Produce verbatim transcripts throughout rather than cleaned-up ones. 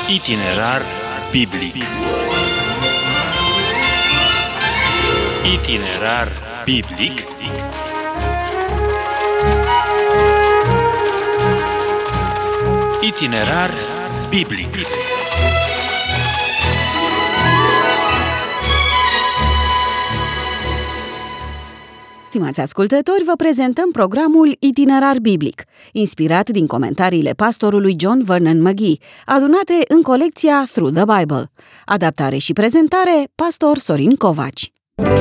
Itinerar biblic. Itinerar biblic. Itinerar biblic. Stimați ascultători, vă prezentăm programul Itinerar biblic, inspirat din comentariile pastorului John Vernon McGee, adunate în colecția Through the Bible. Adaptare și prezentare, pastor Sorin Covaci.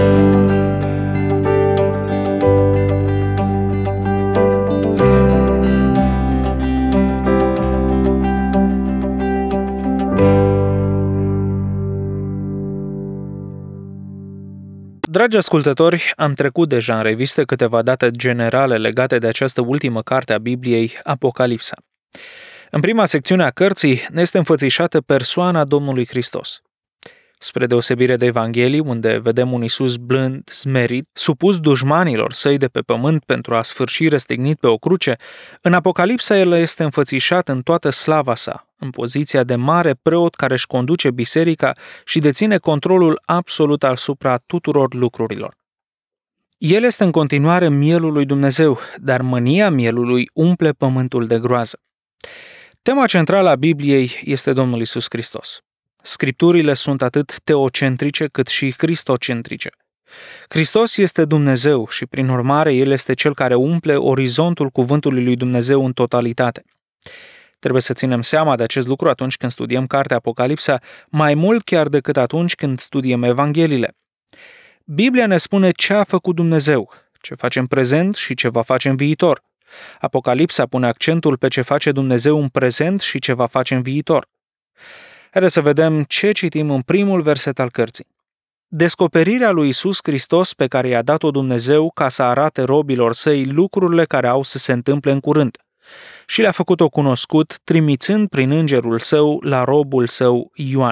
Dragi ascultători, am trecut deja în revistă câteva date generale legate de această ultimă carte a Bibliei, Apocalipsa. În prima secțiune a cărții ne este înfățișată persoana Domnului Hristos. Spre deosebire de Evanghelii, unde vedem un Iisus blând, smerit, supus dușmanilor săi de pe pământ pentru a sfârși răstignit pe o cruce, în Apocalipsa el este înfățișat în toată slava sa, în poziția de mare preot care își conduce biserica și deține controlul absolut asupra tuturor lucrurilor. El este în continuare mielul lui Dumnezeu, dar mânia mielului umple pământul de groază. Tema centrală a Bibliei este Domnul Iisus Hristos. Scripturile sunt atât teocentrice cât și cristocentrice. Hristos este Dumnezeu și, prin urmare, El este Cel care umple orizontul cuvântului lui Dumnezeu în totalitate. Trebuie să ținem seama de acest lucru atunci când studiem cartea Apocalipsa, mai mult chiar decât atunci când studiem Evangheliile. Biblia ne spune ce a făcut Dumnezeu, ce face în prezent și ce va face în viitor. Apocalipsa pune accentul pe ce face Dumnezeu în prezent și ce va face în viitor. Haideți să vedem ce citim în primul verset al cărții. Descoperirea lui Iisus Hristos pe care i-a dat-o Dumnezeu ca să arate robilor săi lucrurile care au să se întâmple în curând. Și le-a făcut-o cunoscut, trimițând prin îngerul său la robul său Ioan.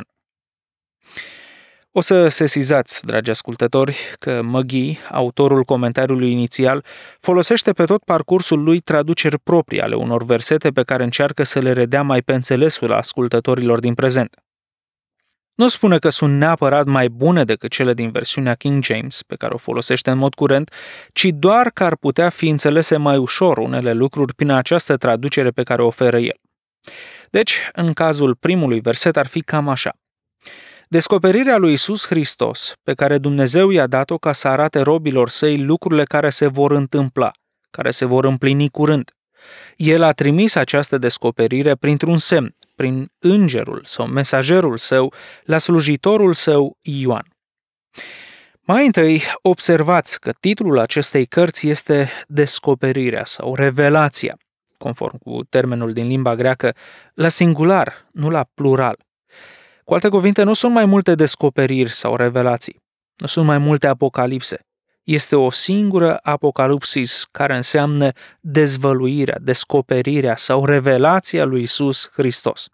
O să sesizați, dragi ascultători, că McGee, autorul comentariului inițial, folosește pe tot parcursul lui traduceri proprii ale unor versete pe care încearcă să le redea mai pe înțelesul ascultătorilor din prezent. Nu spune că sunt neapărat mai bune decât cele din versiunea King James, pe care o folosește în mod curent, ci doar că ar putea fi înțelese mai ușor unele lucruri prin această traducere pe care o oferă el. Deci, în cazul primului verset ar fi cam așa. Descoperirea lui Iisus Hristos, pe care Dumnezeu i-a dat-o ca să arate robilor săi lucrurile care se vor întâmpla, care se vor împlini curând. El a trimis această descoperire printr-un semn, prin îngerul sau mesagerul său, la slujitorul său Ioan. Mai întâi, observați că titlul acestei cărți este Descoperirea sau Revelația, conform cu termenul din limba greacă, la singular, nu la plural. Cu alte cuvinte, nu sunt mai multe descoperiri sau revelații, nu sunt mai multe apocalipse. Este o singură apocalipsis care înseamnă dezvăluirea, descoperirea sau revelația lui Iisus Hristos.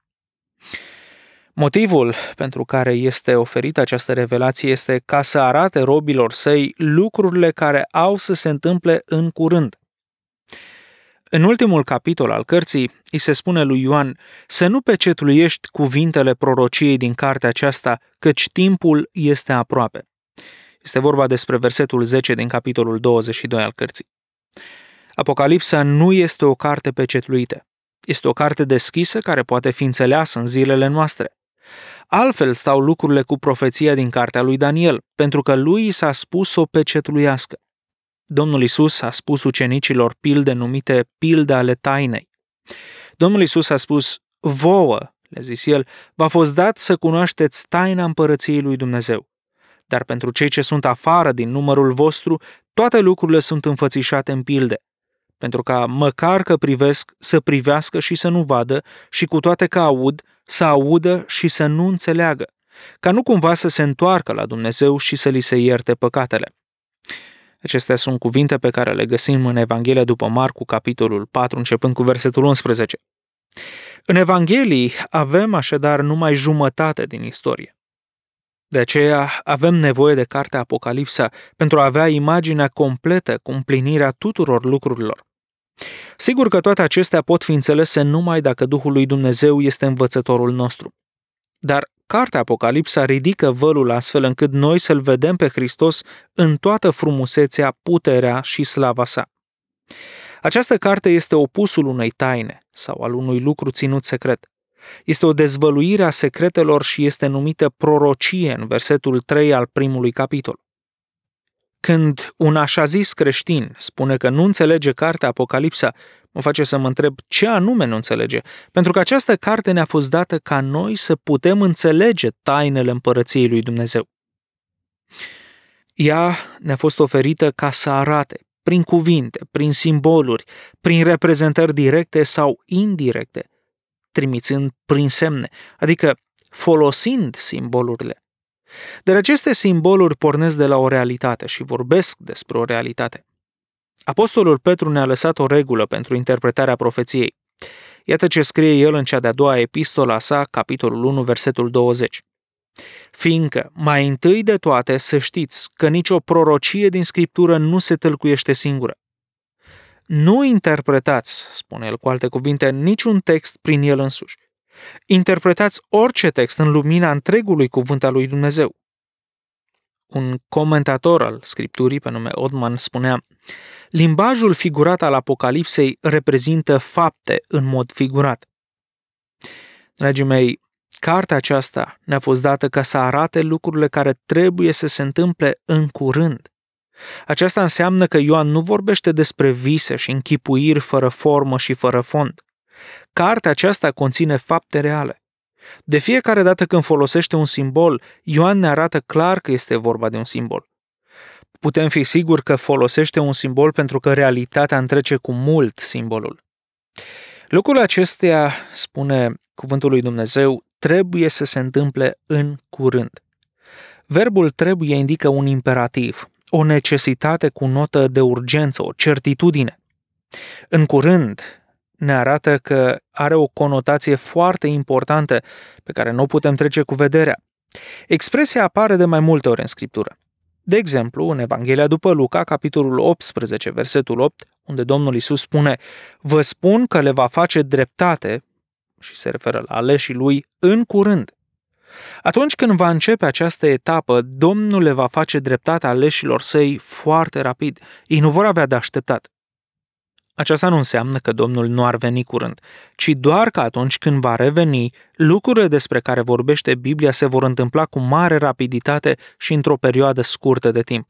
Motivul pentru care este oferită această revelație este ca să arate robilor săi lucrurile care au să se întâmple în curând. În ultimul capitol al cărții, îi se spune lui Ioan să nu pecetluiești cuvintele prorociei din cartea aceasta, căci timpul este aproape. Este vorba despre versetul zece din capitolul douăzeci și doi al cărții. Apocalipsa nu este o carte pecetluită. Este o carte deschisă care poate fi înțeleasă în zilele noastre. Altfel stau lucrurile cu profeția din cartea lui Daniel, pentru că lui s-a spus să o pecetluiască. Domnul Iisus a spus ucenicilor pilde numite pilde ale tainei. Domnul Iisus a spus, vouă, le-a zis el, v-a fost dat să cunoașteți taina împărăției lui Dumnezeu. Dar pentru cei ce sunt afară din numărul vostru, toate lucrurile sunt înfățișate în pilde, pentru ca măcar că privesc, să privească și să nu vadă, și cu toate că aud, să audă și să nu înțeleagă, ca nu cumva să se întoarcă la Dumnezeu și să li se ierte păcatele. Acestea sunt cuvinte pe care le găsim în Evanghelia după Marcu, capitolul patru, începând cu versetul unsprezece. În Evanghelii avem așadar numai jumătate din istorie. De aceea avem nevoie de cartea Apocalipsa pentru a avea imaginea completă cu împlinirea tuturor lucrurilor. Sigur că toate acestea pot fi înțelese numai dacă Duhul lui Dumnezeu este învățătorul nostru. Dar cartea Apocalipsa ridică vălul astfel încât noi să-L vedem pe Hristos în toată frumusețea, puterea și slava sa. Această carte este opusul unei taine sau al unui lucru ținut secret. Este o dezvăluire a secretelor și este numită prorocie în versetul trei al primului capitol. Când un așa zis creștin spune că nu înțelege cartea Apocalipsa, mă face să mă întreb ce anume nu înțelege, pentru că această carte ne-a fost dată ca noi să putem înțelege tainele împărăției lui Dumnezeu. Ea ne-a fost oferită ca să arate, prin cuvinte, prin simboluri, prin reprezentări directe sau indirecte, trimițând prin semne, adică folosind simbolurile. Dar aceste simboluri pornesc de la o realitate și vorbesc despre o realitate. Apostolul Petru ne-a lăsat o regulă pentru interpretarea profeției. Iată ce scrie el în cea de-a doua epistola sa, capitolul unu, versetul douăzeci. Fiindcă, mai întâi de toate, să știți că nicio prorocie din Scriptură nu se tâlcuiește singură. Nu interpretați, spune el cu alte cuvinte, niciun text prin el însuși. Interpretați orice text în lumina întregului cuvânt al lui Dumnezeu. Un comentator al Scripturii, pe nume Odman, spunea: limbajul figurat al Apocalipsei reprezintă fapte în mod figurat. Dragii mei, cartea aceasta ne-a fost dată ca să arate lucrurile care trebuie să se întâmple în curând. Aceasta înseamnă că Ioan nu vorbește despre vise și închipuiri fără formă și fără fond. Cartea aceasta conține fapte reale. De fiecare dată când folosește un simbol, Ioan ne arată clar că este vorba de un simbol. Putem fi siguri că folosește un simbol pentru că realitatea întrece cu mult simbolul. Lucrurile acestea, spune cuvântul lui Dumnezeu, trebuie să se întâmple în curând. Verbul trebuie indică un imperativ, o necesitate cu notă de urgență, o certitudine. În curând ne arată că are o conotație foarte importantă pe care nu o putem trece cu vederea. Expresia apare de mai multe ori în Scriptură. De exemplu, în Evanghelia după Luca, capitolul optsprezece, versetul opt, unde Domnul Iisus spune: vă spun că le va face dreptate, și se referă la aleșii lui, în curând. Atunci când va începe această etapă, Domnul le va face dreptate aleșilor săi foarte rapid. Ei nu vor avea de așteptat. Aceasta nu înseamnă că Domnul nu ar veni curând, ci doar că atunci când va reveni, lucrurile despre care vorbește Biblia se vor întâmpla cu mare rapiditate și într-o perioadă scurtă de timp.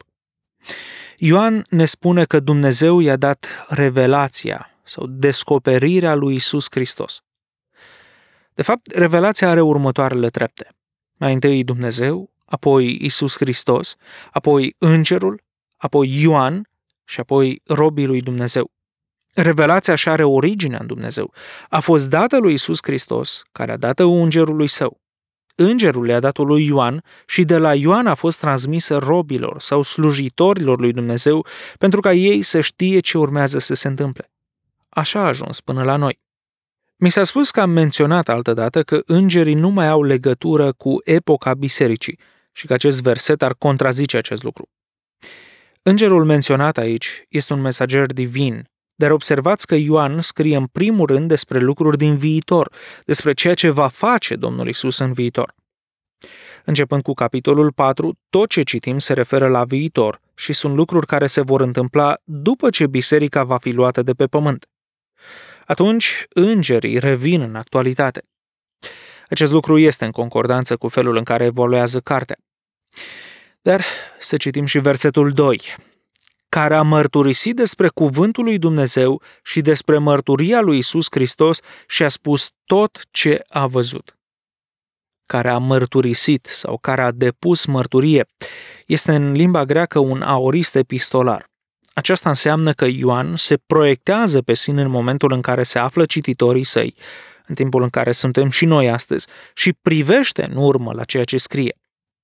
Ioan ne spune că Dumnezeu i-a dat revelația sau descoperirea lui Iisus Hristos. De fapt, revelația are următoarele trepte. Mai întâi Dumnezeu, apoi Iisus Hristos, apoi Îngerul, apoi Ioan și apoi robii lui Dumnezeu. Revelația și are originea în Dumnezeu. A fost dată lui Iisus Hristos, care a dat-o Îngerului său. Îngerul le-a dat-o lui Ioan și de la Ioan a fost transmisă robilor sau slujitorilor lui Dumnezeu pentru ca ei să știe ce urmează să se întâmple. Așa a ajuns până la noi. Mi s-a spus că am menționat altădată că îngerii nu mai au legătură cu epoca bisericii și că acest verset ar contrazice acest lucru. Îngerul menționat aici este un mesager divin, dar observați că Ioan scrie în primul rând despre lucruri din viitor, despre ceea ce va face Domnul Iisus în viitor. Începând cu capitolul patru, tot ce citim se referă la viitor și sunt lucruri care se vor întâmpla după ce biserica va fi luată de pe pământ. Atunci, îngerii revin în actualitate. Acest lucru este în concordanță cu felul în care evoluează cartea. Dar să citim și versetul doi, care a mărturisit despre cuvântul lui Dumnezeu și despre mărturia lui Iisus Hristos și a spus tot ce a văzut. Care a mărturisit sau care a depus mărturie este în limba greacă un aorist epistolar. Aceasta înseamnă că Ioan se proiectează pe sine în momentul în care se află cititorii săi, în timpul în care suntem și noi astăzi, și privește în urmă la ceea ce scrie.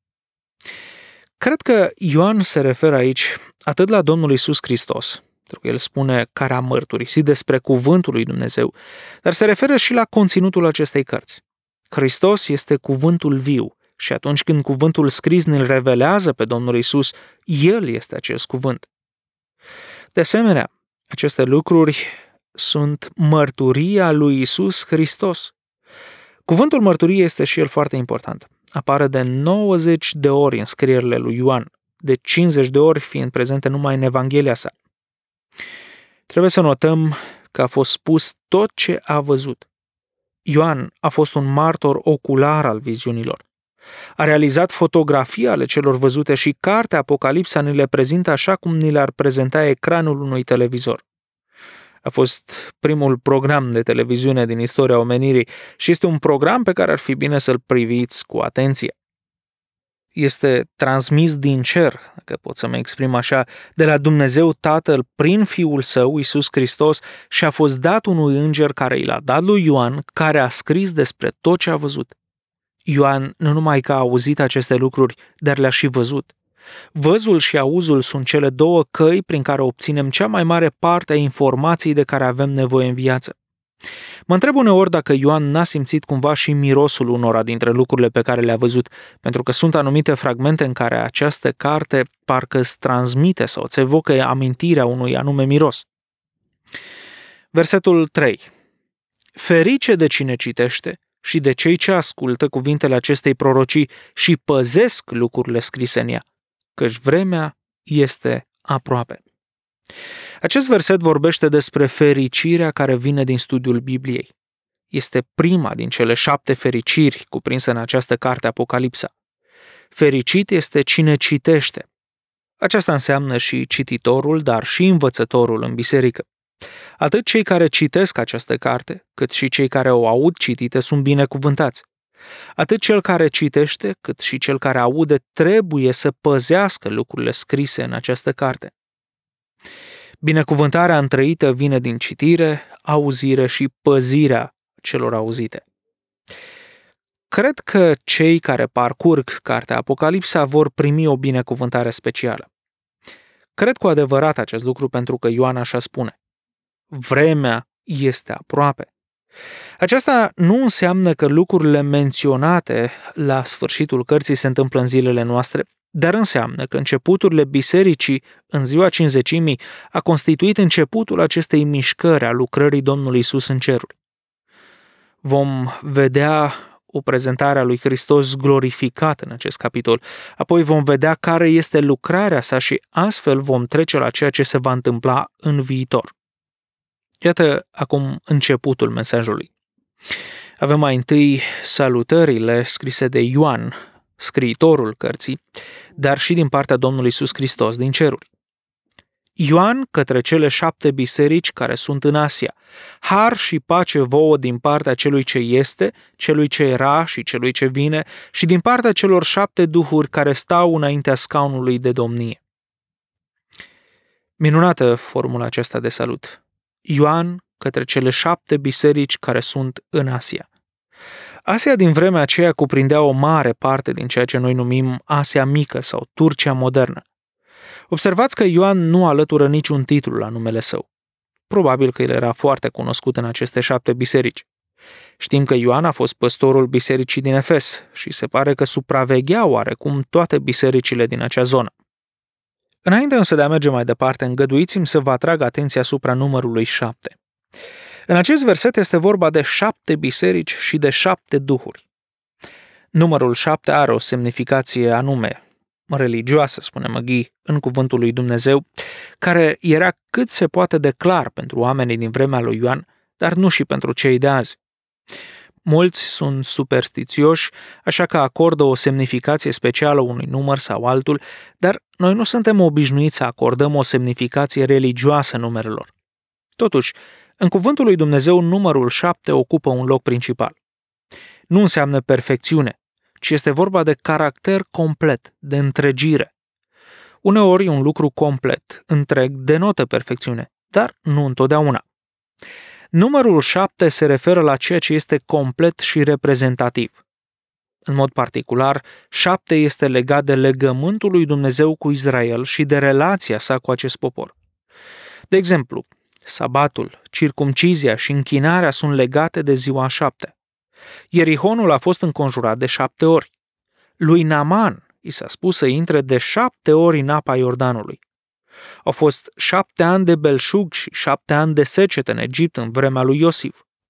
Cred că Ioan se referă aici atât la Domnul Iisus Hristos, pentru că el spune care a mărturisit despre cuvântul lui Dumnezeu, dar se referă și la conținutul acestei cărți. Hristos este cuvântul viu și atunci când cuvântul scris ne-l revelează pe Domnul Iisus, El este acest cuvânt. De asemenea, aceste lucruri sunt mărturia lui Iisus Hristos. Cuvântul mărturie este și el foarte important. Apare de nouăzeci de ori în scrierile lui Ioan, de cincizeci de ori fiind prezente numai în Evanghelia sa. Trebuie să notăm că a fost spus tot ce a văzut. Ioan a fost un martor ocular al viziunilor. A realizat fotografii ale celor văzute și cartea Apocalipsa ni le prezintă așa cum ni le-ar prezenta ecranul unui televizor. A fost primul program de televiziune din istoria omenirii și este un program pe care ar fi bine să-l priviți cu atenție. Este transmis din cer, dacă pot să mă exprim așa, de la Dumnezeu Tatăl prin Fiul Său, Iisus Hristos, și a fost dat unui înger care i l-a dat lui Ioan, care a scris despre tot ce a văzut. Ioan nu numai că a auzit aceste lucruri, dar le-a și văzut. Văzul și auzul sunt cele două căi prin care obținem cea mai mare parte a informației de care avem nevoie în viață. Mă întreb uneori dacă Ioan n-a simțit cumva și mirosul unora dintre lucrurile pe care le-a văzut, pentru că sunt anumite fragmente în care această carte parcă îți transmite sau îți evocă amintirea unui anume miros. Versetul trei. Ferice de cine citește și de cei ce ascultă cuvintele acestei prorocii și păzesc lucrurile scrise în ea, căci vremea este aproape. Acest verset vorbește despre fericirea care vine din studiul Bibliei. Este prima din cele șapte fericiri cuprinse în această carte Apocalipsa. Fericit este cine citește. Aceasta înseamnă și cititorul, dar și învățătorul în biserică. Atât cei care citesc această carte, cât și cei care o aud citită sunt binecuvântați. Atât cel care citește, cât și cel care aude trebuie să păzească lucrurile scrise în această carte. Binecuvântarea întrăită vine din citire, auzire și păzirea celor auzite. Cred că cei care parcurg cartea Apocalipsa vor primi o binecuvântare specială. Cred cu adevărat acest lucru pentru că Ioan așa spune. Vremea este aproape. Aceasta nu înseamnă că lucrurile menționate la sfârșitul cărții se întâmplă în zilele noastre, dar înseamnă că începuturile bisericii în ziua cincizecimii a constituit începutul acestei mișcări a lucrării Domnului Iisus în ceruri. Vom vedea o prezentare a lui Hristos glorificat în acest capitol, apoi vom vedea care este lucrarea sa și astfel vom trece la ceea ce se va întâmpla în viitor. Iată acum începutul mesajului. Avem mai întâi salutările scrise de Ioan, scriitorul cărții, dar și din partea Domnului Iisus Hristos din ceruri. Ioan către cele șapte biserici care sunt în Asia. Har și pace vouă din partea celui ce este, celui ce era și celui ce vine și din partea celor șapte duhuri care stau înaintea scaunului de domnie. Minunată formula aceasta de salut. Ioan către cele șapte biserici care sunt în Asia. Asia din vremea aceea cuprindea o mare parte din ceea ce noi numim Asia Mică sau Turcia modernă. Observați că Ioan nu alătură niciun titlu la numele său. Probabil că el era foarte cunoscut în aceste șapte biserici. Știm că Ioan a fost păstorul bisericii din Efes și se pare că supraveghea oarecum toate bisericile din acea zonă. Înainte însă de a merge mai departe, îngăduiți-mi să vă atrag atenția asupra numărului șapte. În acest verset este vorba de șapte biserici și de șapte duhuri. Numărul șapte are o semnificație anume, religioasă, spune Magee, în cuvântul lui Dumnezeu, care era cât se poate de clar pentru oamenii din vremea lui Ioan, dar nu și pentru cei de azi. Mulți sunt superstițioși, așa că acordă o semnificație specială unui număr sau altul, dar noi nu suntem obișnuiți să acordăm o semnificație religioasă numerelor. Totuși, în cuvântul lui Dumnezeu, numărul șapte ocupă un loc principal. Nu înseamnă perfecțiune, ci este vorba de caracter complet, de întregire. Uneori un lucru complet, întreg, denotă perfecțiune, dar nu întotdeauna. Numărul șapte se referă la ceea ce este complet și reprezentativ. În mod particular, șapte este legat de legământul lui Dumnezeu cu Israel și de relația sa cu acest popor. De exemplu, sabatul, circumcizia și închinarea sunt legate de ziua șapte. Ierihonul a fost înconjurat de șapte ori. Lui Naaman i s-a spus să intre de șapte ori în apa Iordanului. Au fost șapte ani de belșug și șapte ani de secetă în Egipt în vremea lui Iosif.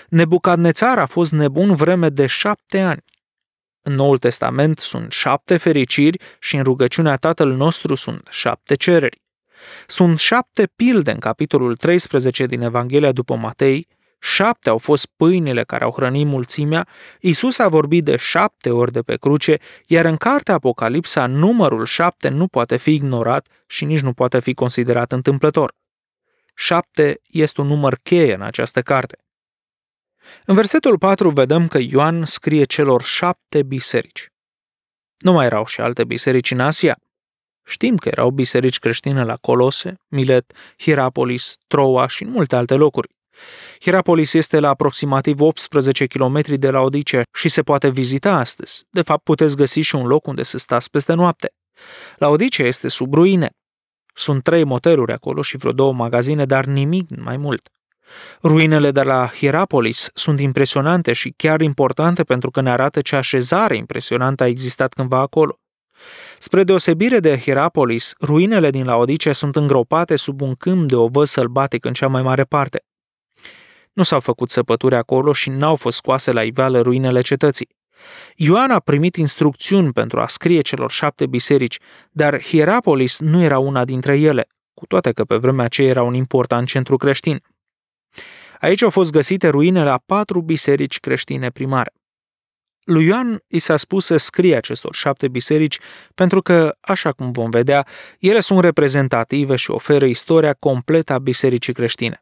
Nebucadnețar a fost nebun vreme de șapte ani. În Noul Testament sunt șapte fericiri și în rugăciunea Tatăl nostru sunt șapte cereri. Sunt șapte pilde în capitolul treisprezece din Evanghelia după Matei, șapte au fost pâinile care au hrănit mulțimea, Iisus a vorbit de șapte ori de pe cruce, iar în cartea Apocalipsa numărul șapte nu poate fi ignorat și nici nu poate fi considerat întâmplător. Șapte este un număr cheie în această carte. În versetul patru vedem că Ioan scrie celor șapte biserici. Nu mai erau și alte biserici în Asia? Știm că erau biserici creștine la Colose, Milet, Hierapolis, Troa și în multe alte locuri. Hierapolis este la aproximativ optsprezece kilometri de la Laodicea și se poate vizita astăzi. De fapt, puteți găsi și un loc unde să stați peste noapte. Laodicea este sub ruine. Sunt trei moteluri acolo și vreo două magazine, dar nimic mai mult. Ruinele de la Hierapolis sunt impresionante și chiar importante pentru că ne arată ce așezare impresionantă a existat cândva acolo. Spre deosebire de Hierapolis, ruinele din Laodicea sunt îngropate sub un câmp de ovăz sălbatic în cea mai mare parte. Nu s-au făcut săpături acolo și n-au fost scoase la iveală ruinele cetății. Ioan a primit instrucțiuni pentru a scrie celor șapte biserici, dar Hierapolis nu era una dintre ele, cu toate că pe vremea aceea era un important centru creștin. Aici au fost găsite ruinele a patru biserici creștine primare. Lui Ioan i s-a spus să scrie acestor șapte biserici pentru că, așa cum vom vedea, ele sunt reprezentative și oferă istoria completă a bisericii creștine.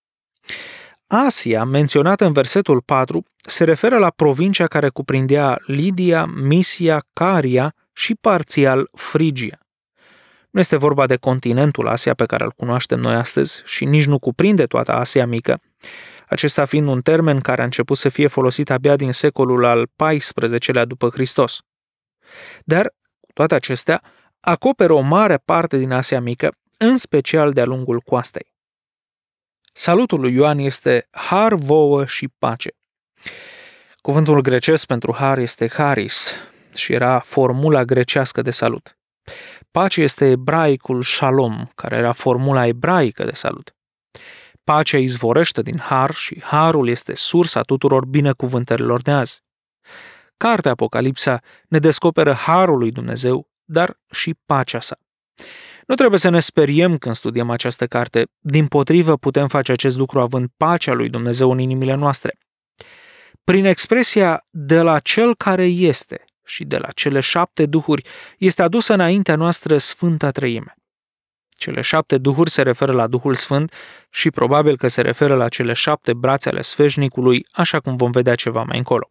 Asia, menționată în versetul patru, se referă la provincia care cuprindea Lidia, Misia, Caria și parțial Frigia. Nu este vorba de continentul Asia pe care îl cunoaștem noi astăzi și nici nu cuprinde toată Asia Mică, acesta fiind un termen care a început să fie folosit abia din secolul al paisprezecelea după Hristos. Dar, cu toate acestea, acoperă o mare parte din Asia Mică, în special de-a lungul coastei. Salutul lui Ioan este har vouă și pace. Cuvântul grecesc pentru har este charis și era formula grecească de salut. Pace este ebraicul shalom, care era formula ebraică de salut. Pacea izvorește din har și harul este sursa tuturor binecuvântărilor de azi. Cartea Apocalipsa ne descoperă harul lui Dumnezeu, dar și pacea sa. Nu trebuie să ne speriem când studiem această carte, dimpotrivă putem face acest lucru având pacea lui Dumnezeu în inimile noastre. Prin expresia de la cel care este și de la cele șapte duhuri este adusă înaintea noastră Sfânta Treime. Cele șapte duhuri se referă la Duhul Sfânt și probabil că se referă la cele șapte brațe ale sfeșnicului, așa cum vom vedea ceva mai încolo.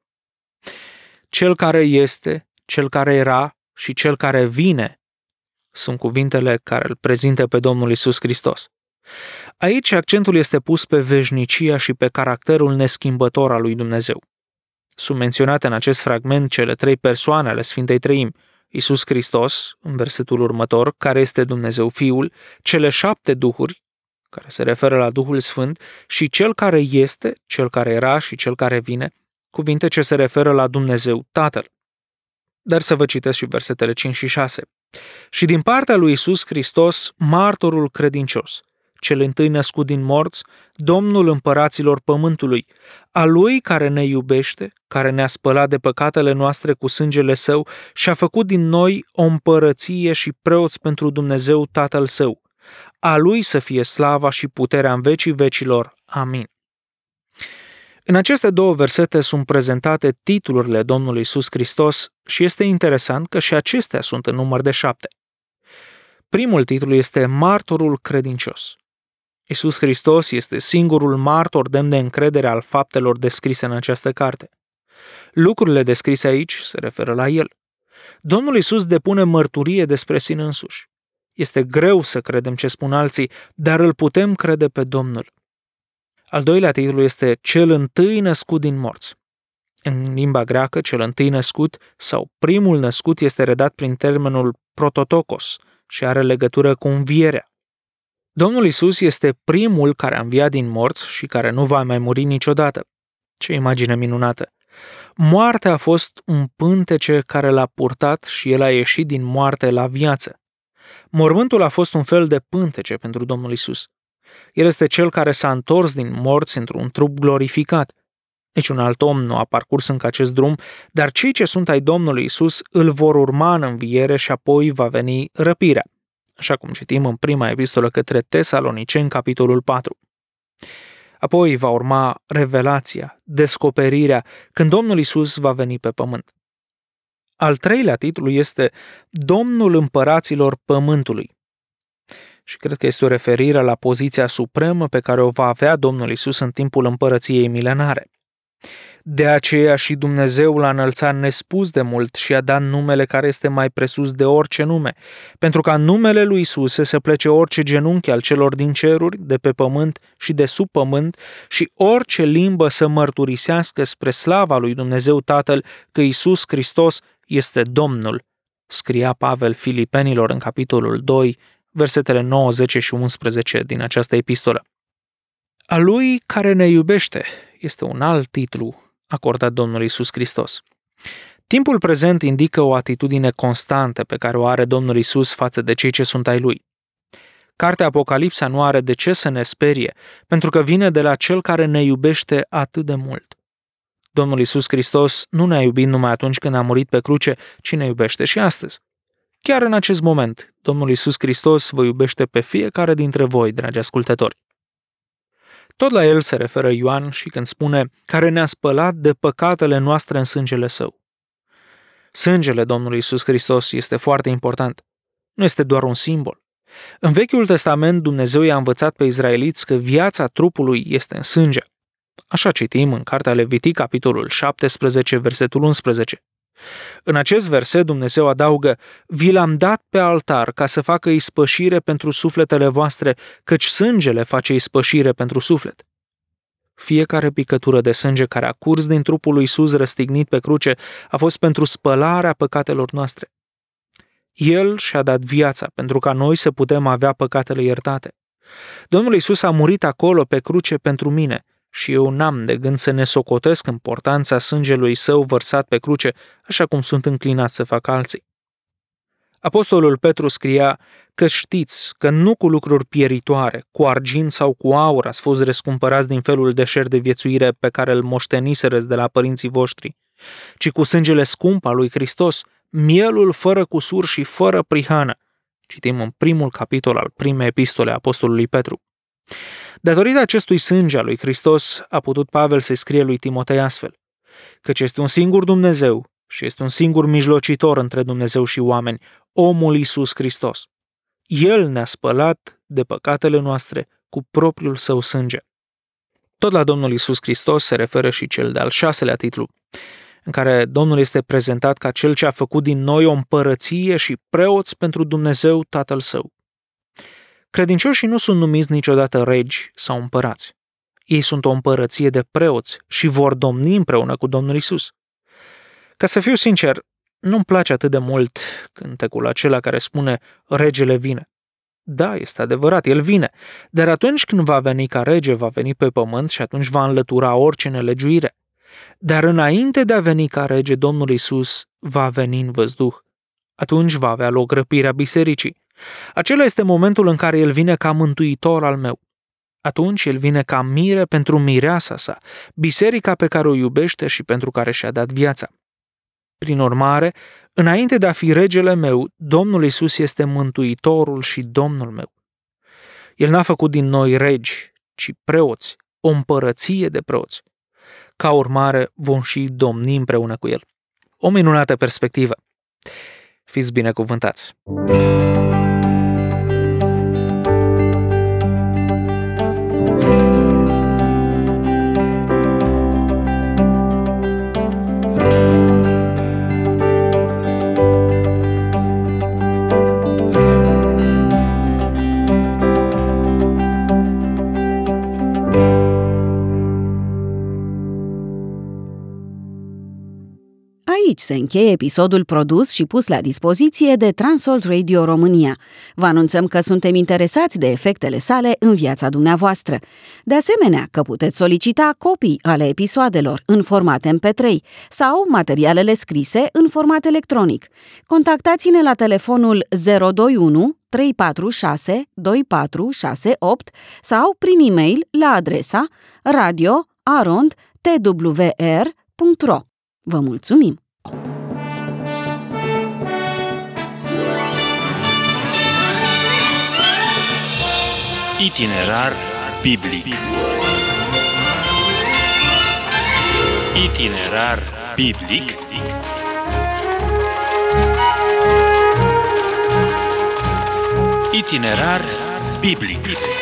Cel care este, cel care era și cel care vine sunt cuvintele care îl prezintă pe Domnul Iisus Hristos. Aici accentul este pus pe veșnicia și pe caracterul neschimbător al lui Dumnezeu. Sunt menționate în acest fragment cele trei persoane ale Sfintei Treimi, Iisus Hristos, în versetul următor, care este Dumnezeu Fiul, cele șapte duhuri, care se referă la Duhul Sfânt, și cel care este, cel care era și cel care vine, cuvinte ce se referă la Dumnezeu Tatăl. Dar să vă citesc și versetele cinci și șase. Și din partea lui Iisus Hristos, martorul credincios, cel întâi născut din morți, Domnul împăraților pământului, a Lui care ne iubește, care ne-a spălat de păcatele noastre cu sângele Său și a făcut din noi o împărăție și preoți pentru Dumnezeu Tatăl Său. A Lui să fie slava și puterea în vecii vecilor. Amin. În aceste două versete sunt prezentate titlurile Domnului Iisus Hristos și este interesant că și acestea sunt în număr de șapte. Primul titlu este Martorul credincios. Iisus Hristos este singurul martor demn de încredere al faptelor descrise în această carte. Lucrurile descrise aici se referă la El. Domnul Iisus depune mărturie despre sine însuși. Este greu să credem ce spun alții, dar îl putem crede pe Domnul. Al doilea titlu este Cel întâi născut din morți. În limba greacă, cel întâi născut sau primul născut este redat prin termenul prototokos și are legătură cu învierea. Domnul Iisus este primul care a înviat din morți și care nu va mai muri niciodată. Ce imagine minunată! Moartea a fost un pântece care l-a purtat și el a ieșit din moarte la viață. Mormântul a fost un fel de pântece pentru Domnul Iisus. El este cel care s-a întors din morți într-un trup glorificat Niciun alt om nu a parcurs încă acest drum, dar cei ce sunt ai Domnului Isus îl vor urma în înviere și apoi va veni răpirea, așa cum citim în prima epistolă către Tesaloniceni, capitolul patru. Apoi va urma revelația, descoperirea, când Domnul Isus va veni pe pământ. Al treilea titlu este Domnul împăraților pământului. Și cred că este o referire la poziția supremă pe care o va avea Domnul Isus în timpul împărăției milenare. De aceea și Dumnezeu l-a înălțat nespus de mult și a dat numele care este mai presus de orice nume, pentru ca în numele lui Isus să se plece orice genunchi al celor din ceruri, de pe pământ și de sub pământ și orice limbă să mărturisească spre slava lui Dumnezeu Tatăl că Isus Hristos este Domnul, scria Pavel Filipenilor în capitolul doi, versetele nouă, zece și unsprezece din această epistolă. A lui care ne iubește este un alt titlu acordat Domnului Iisus Hristos. Timpul prezent indică o atitudine constantă pe care o are Domnul Iisus față de cei ce sunt ai Lui. Cartea Apocalipsa nu are de ce să ne sperie, pentru că vine de la Cel care ne iubește atât de mult. Domnul Iisus Hristos nu ne-a iubit numai atunci când a murit pe cruce, ci ne iubește și astăzi. Chiar în acest moment, Domnul Iisus Hristos vă iubește pe fiecare dintre voi, dragi ascultători. Tot la el se referă Ioan și când spune, care ne-a spălat de păcatele noastre în sângele său. Sângele Domnului Iisus Hristos este foarte important. Nu este doar un simbol. În Vechiul Testament Dumnezeu i-a învățat pe izraeliți că viața trupului este în sânge. Așa citim în Cartea Levitic, capitolul șaptesprezece, versetul unsprezece. În acest verset Dumnezeu adaugă, vi l-am dat pe altar ca să facă ispășire pentru sufletele voastre, căci sângele face ispășire pentru suflet. Fiecare picătură de sânge care a curs din trupul lui Iisus răstignit pe cruce a fost pentru spălarea păcatelor noastre. El și-a dat viața pentru ca noi să putem avea păcatele iertate. Domnul Iisus a murit acolo pe cruce pentru mine și eu n-am de gând să ne socotesc importanța sângelui său vărsat pe cruce, așa cum sunt înclinat să fac alții. Apostolul Petru scria că știți că nu cu lucruri pieritoare, cu argint sau cu aur ați fost răscumpărați din felul deșert de viețuire pe care îl moșteniserăți de la părinții voștri, ci cu sângele scump al lui Hristos, mielul fără cusur și fără prihană. Citim în primul capitol al primei epistole a apostolului Petru. Datorită acestui sânge al lui Hristos a putut Pavel să-i scrie lui Timotei astfel, căci este un singur Dumnezeu și este un singur mijlocitor între Dumnezeu și oameni, omul Iisus Hristos. El ne-a spălat de păcatele noastre cu propriul său sânge. Tot la Domnul Iisus Hristos se referă și cel de-al șaselea titlu, în care Domnul este prezentat ca cel ce a făcut din noi o împărăție și preoți pentru Dumnezeu Tatăl Său. Credincioșii nu sunt numiți niciodată regi sau împărați. Ei sunt o împărăție de preoți și vor domni împreună cu Domnul Iisus. Ca să fiu sincer, nu-mi place atât de mult cântecul acela care spune regele vine. Da, este adevărat, el vine, dar atunci când va veni ca rege, va veni pe pământ și atunci va înlătura orice nelegiuire. Dar înainte de a veni ca rege, Domnul Iisus va veni în văzduh. Atunci va avea loc răpirea bisericii. Acela este momentul în care el vine ca mântuitor al meu. Atunci el vine ca mire pentru mireasa sa, biserica pe care o iubește și pentru care și-a dat viața. Prin urmare, înainte de a fi regele meu, Domnul Iisus este mântuitorul și Domnul meu. El n-a făcut din noi regi, ci preoți, o împărăție de preoți. Ca urmare, vom și domni împreună cu el. O minunată perspectivă. Fiți binecuvântați! Aici se încheie episodul produs și pus la dispoziție de Transworld Radio România. Vă anunțăm că suntem interesați de efectele sale în viața dumneavoastră. De asemenea, că puteți solicita copii ale episoadelor în format M P trei sau materialele scrise în format electronic. Contactați-ne la telefonul zero doi unu trei patru șase doi patru șase opt sau prin e-mail la adresa radio arond t w r punct r o. Vă mulțumim! Itinerar biblic. Itinerar biblic. Itinerar biblic.